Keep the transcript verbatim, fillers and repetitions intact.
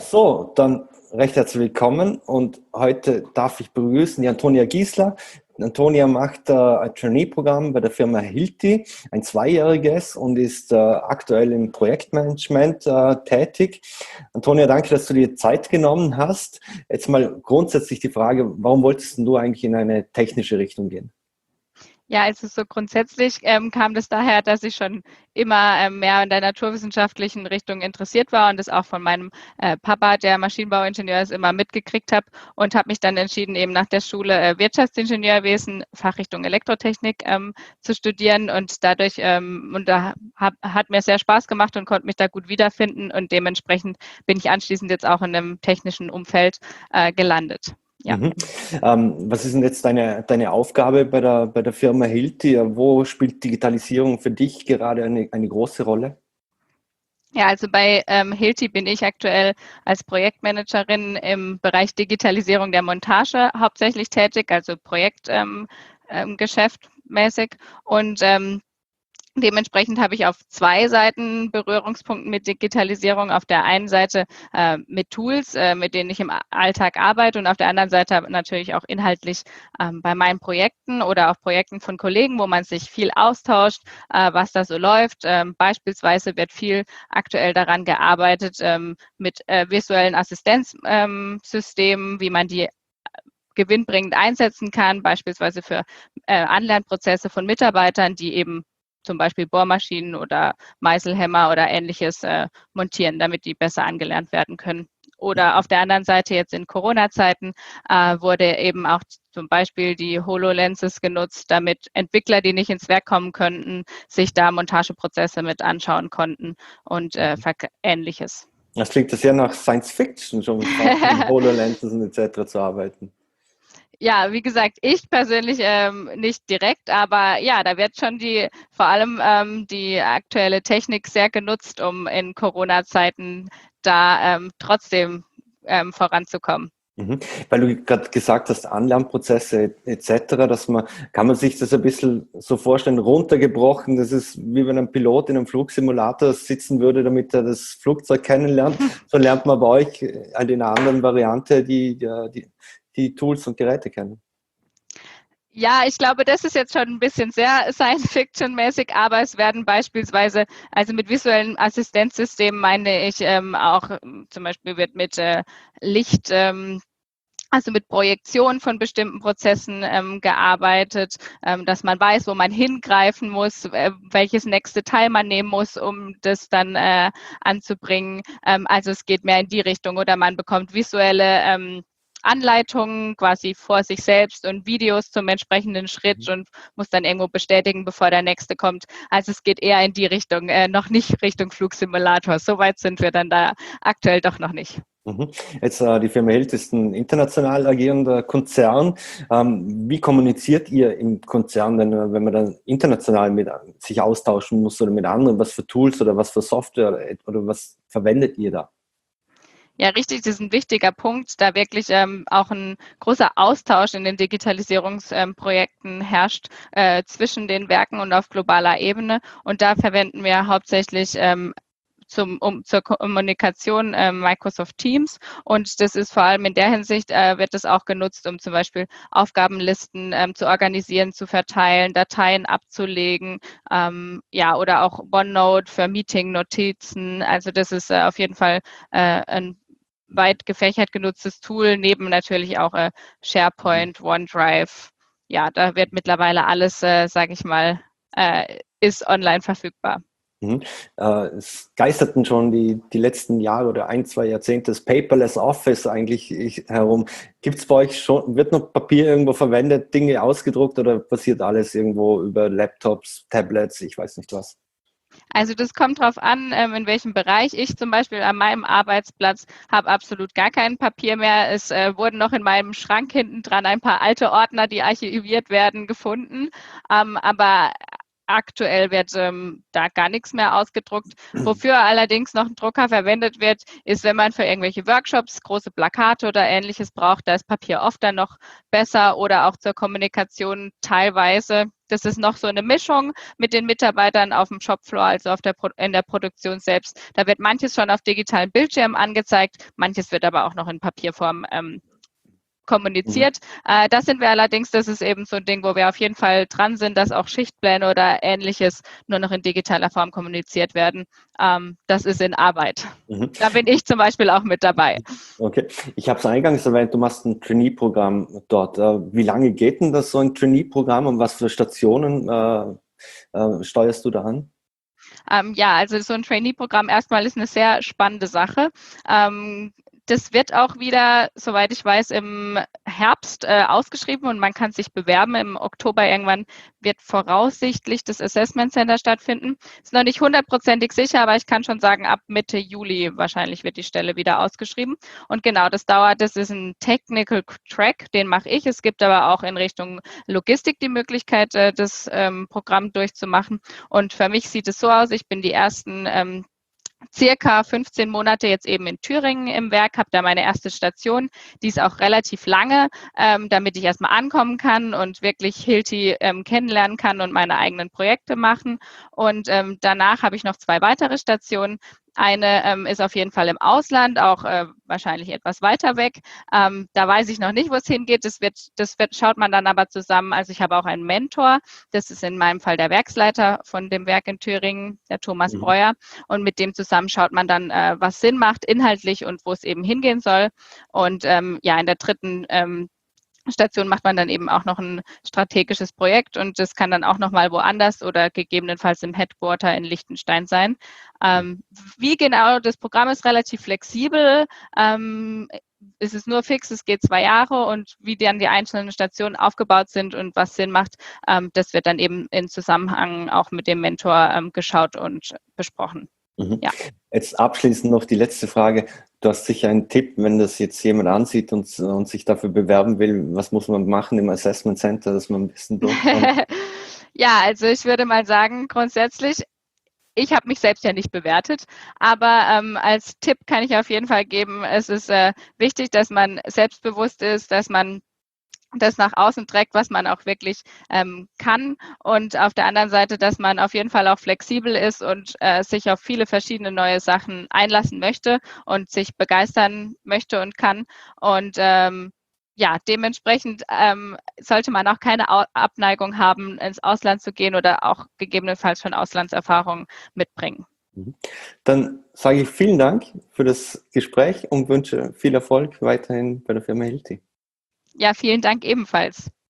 So, dann recht herzlich willkommen und heute darf ich begrüßen die Antonia Giesler. Antonia macht äh, ein Trainee-Programm bei der Firma Hilti, ein zweijähriges, und ist äh, aktuell im Projektmanagement äh, tätig. Antonia, danke, dass du dir Zeit genommen hast. Jetzt mal grundsätzlich die Frage, warum wolltest du eigentlich in eine technische Richtung gehen? Ja, also so grundsätzlich ähm, kam das daher, dass ich schon immer ähm, mehr in der naturwissenschaftlichen Richtung interessiert war und das auch von meinem äh, Papa, der Maschinenbauingenieur ist, immer mitgekriegt habe, und habe mich dann entschieden, eben nach der Schule äh, Wirtschaftsingenieurwesen, Fachrichtung Elektrotechnik ähm, zu studieren, und dadurch ähm, und da hab, hat mir sehr Spaß gemacht und konnte mich da gut wiederfinden, und dementsprechend bin ich anschließend jetzt auch in einem technischen Umfeld äh, gelandet. Ja. Mhm. Ähm, was ist denn jetzt deine, deine Aufgabe bei der, bei der Firma Hilti? Wo spielt Digitalisierung für dich gerade eine, eine große Rolle? Ja, also bei ähm, Hilti bin ich aktuell als Projektmanagerin im Bereich Digitalisierung der Montage hauptsächlich tätig, also Projektgeschäft ähm, ähm, mäßig. Und ähm, dementsprechend habe ich auf zwei Seiten Berührungspunkte mit Digitalisierung. Auf der einen Seite äh, mit Tools, äh, mit denen ich im Alltag arbeite, und auf der anderen Seite natürlich auch inhaltlich ähm, bei meinen Projekten oder auch Projekten von Kollegen, wo man sich viel austauscht, äh, was da so läuft. Ähm, beispielsweise wird viel aktuell daran gearbeitet ähm, mit äh, visuellen Assistenzsystemen, ähm, wie man die gewinnbringend einsetzen kann, beispielsweise für äh, Anlernprozesse von Mitarbeitern, die eben zum Beispiel Bohrmaschinen oder Meißelhämmer oder Ähnliches äh, montieren, damit die besser angelernt werden können. Oder auf der anderen Seite jetzt in Corona-Zeiten äh, wurde eben auch zum Beispiel die HoloLenses genutzt, damit Entwickler, die nicht ins Werk kommen könnten, sich da Montageprozesse mit anschauen konnten und äh, Ähnliches. Das klingt ja sehr nach Science Fiction, schon fast mit HoloLenses und et cetera zu arbeiten. Ja, wie gesagt, ich persönlich ähm, nicht direkt, aber ja, da wird schon die, vor allem ähm, die aktuelle Technik sehr genutzt, um in Corona-Zeiten da ähm, trotzdem ähm, voranzukommen. Mhm. Weil du gerade gesagt hast, Anlernprozesse et cetera, dass man, kann man sich das ein bisschen so vorstellen, runtergebrochen, das ist wie wenn ein Pilot in einem Flugsimulator sitzen würde, damit er das Flugzeug kennenlernt. So lernt man bei euch halt in einer anderen Variante die, die, die Tools und Geräte kennen. Ja, ich glaube, das ist jetzt schon ein bisschen sehr Science-Fiction-mäßig, aber es werden beispielsweise, also mit visuellen Assistenzsystemen meine ich ähm, auch, zum Beispiel wird mit äh, Licht, ähm, also mit Projektion von bestimmten Prozessen ähm, gearbeitet, ähm, dass man weiß, wo man hingreifen muss, äh, welches nächste Teil man nehmen muss, um das dann äh, anzubringen. Ähm, also es geht mehr in die Richtung, oder man bekommt visuelle ähm, Anleitungen quasi vor sich selbst und Videos zum entsprechenden Schritt und muss dann irgendwo bestätigen, bevor der nächste kommt. Also es geht eher in die Richtung, äh, noch nicht Richtung Flugsimulator. So weit sind wir dann da aktuell doch noch nicht. Mhm. Jetzt äh, die Firma Held ist ein international agierender Konzern. Ähm, wie kommuniziert ihr im Konzern denn, wenn man dann international mit sich austauschen muss oder mit anderen? Was für Tools oder was für Software oder, oder was verwendet ihr da? Ja, richtig, das ist ein wichtiger Punkt, da wirklich ähm, auch ein großer Austausch in den Digitalisierungsprojekten ähm, herrscht äh, zwischen den Werken und auf globaler Ebene. Und da verwenden wir hauptsächlich ähm, zum, um, zur Kommunikation äh, Microsoft Teams. Und das ist vor allem in der Hinsicht, äh, wird es auch genutzt, um zum Beispiel Aufgabenlisten ähm, zu organisieren, zu verteilen, Dateien abzulegen, ähm, ja, oder auch OneNote für Meeting-Notizen. Also das ist äh, auf jeden Fall äh, ein weit gefächert genutztes Tool, neben natürlich auch äh, SharePoint, OneDrive. Ja, da wird mittlerweile alles, äh, sage ich mal, äh, ist online verfügbar. Mhm. Äh, es geisterten schon die, die letzten Jahre oder ein, zwei Jahrzehnte das Paperless Office eigentlich herum. Gibt es bei euch schon, wird noch Papier irgendwo verwendet, Dinge ausgedruckt, oder passiert alles irgendwo über Laptops, Tablets, ich weiß nicht was? Also das kommt drauf an, ähm, in welchem Bereich. Ich zum Beispiel an meinem Arbeitsplatz habe absolut gar kein Papier mehr. Es äh, wurden noch in meinem Schrank hinten dran ein paar alte Ordner, die archiviert werden, gefunden. Ähm, aber Aktuell wird ähm, da gar nichts mehr ausgedruckt. Wofür allerdings noch ein Drucker verwendet wird, ist, wenn man für irgendwelche Workshops große Plakate oder Ähnliches braucht, da ist Papier oft dann noch besser oder auch zur Kommunikation teilweise. Das ist noch so eine Mischung mit den Mitarbeitern auf dem Shopfloor, also auf der Pro- in der Produktion selbst. Da wird manches schon auf digitalen Bildschirmen angezeigt, manches wird aber auch noch in Papierform ähm, kommuniziert. Mhm. Äh, das sind wir allerdings, das ist eben so ein Ding, wo wir auf jeden Fall dran sind, dass auch Schichtpläne oder Ähnliches nur noch in digitaler Form kommuniziert werden. Ähm, das ist in Arbeit. Mhm. Da bin ich zum Beispiel auch mit dabei. Okay, ich habe es eingangs erwähnt, du machst ein Trainee-Programm dort. Wie lange geht denn das, so ein Trainee-Programm, und was für Stationen äh, äh, steuerst du da an? Ähm, ja, also so ein Trainee-Programm erstmal ist eine sehr spannende Sache. Ähm, Das wird auch wieder, soweit ich weiß, im Herbst äh, ausgeschrieben und man kann sich bewerben. Im Oktober irgendwann wird voraussichtlich das Assessment Center stattfinden. Ist noch nicht hundertprozentig sicher, aber ich kann schon sagen, ab Mitte Juli wahrscheinlich wird die Stelle wieder ausgeschrieben. Und genau, das dauert, das ist ein Technical Track, den mache ich. Es gibt aber auch in Richtung Logistik die Möglichkeit, äh, das ähm, Programm durchzumachen. Und für mich sieht es so aus, ich bin die ersten ähm, circa fünfzehn Monate jetzt eben in Thüringen im Werk, habe da meine erste Station, die ist auch relativ lange, ähm, damit ich erstmal ankommen kann und wirklich Hilti ähm, kennenlernen kann und meine eigenen Projekte machen. Und ähm, danach habe ich noch zwei weitere Stationen. Eine ähm, ist auf jeden Fall im Ausland, auch äh, wahrscheinlich etwas weiter weg. Ähm, da weiß ich noch nicht, wo es hingeht. Das wird, das wird, schaut man dann aber zusammen. Also ich habe auch einen Mentor. Das ist in meinem Fall der Werksleiter von dem Werk in Thüringen, der Thomas mhm. Breuer. Und mit dem zusammen schaut man dann, äh, was Sinn macht inhaltlich und wo es eben hingehen soll. Und ähm, ja, in der dritten ähm, Station macht man dann eben auch noch ein strategisches Projekt und das kann dann auch nochmal woanders oder gegebenenfalls im Headquarter in Liechtenstein sein. Ähm, wie genau, das Programm ist relativ flexibel. Ähm, es ist nur fix, es geht zwei Jahre und wie dann die einzelnen Stationen aufgebaut sind und was Sinn macht, ähm, das wird dann eben in Zusammenhang auch mit dem Mentor ähm, geschaut und besprochen. Mhm. Ja. Jetzt abschließend noch die letzte Frage. Du hast sicher einen Tipp, wenn das jetzt jemand ansieht und, und sich dafür bewerben will. Was muss man machen im Assessment Center, dass man ein bisschen durchkommt? Ja, also ich würde mal sagen, grundsätzlich, ich habe mich selbst ja nicht bewertet, aber ähm, als Tipp kann ich auf jeden Fall geben, es ist äh, wichtig, dass man selbstbewusst ist, dass man das nach außen trägt, was man auch wirklich ähm, kann und auf der anderen Seite, dass man auf jeden Fall auch flexibel ist und äh, sich auf viele verschiedene neue Sachen einlassen möchte und sich begeistern möchte und kann und ähm, ja, dementsprechend ähm, sollte man auch keine Abneigung haben, ins Ausland zu gehen oder auch gegebenenfalls schon Auslandserfahrung mitbringen. Dann sage ich vielen Dank für das Gespräch und wünsche viel Erfolg weiterhin bei der Firma Hilti. Ja, vielen Dank ebenfalls.